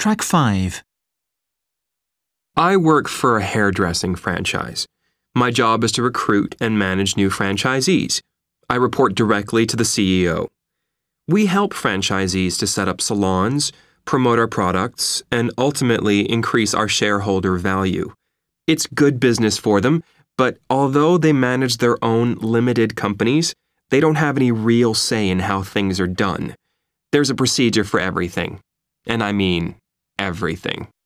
Track 5. I work for a hairdressing franchise. My job is to recruit and manage new franchisees. I report directly to the CEO. We help franchisees to set up salons, promote our products, and ultimately increase our shareholder value. It's good business for them, but although they manage their own limited companies, they don't have any real say in how things are done. There's a procedure for everything. And I mean everything.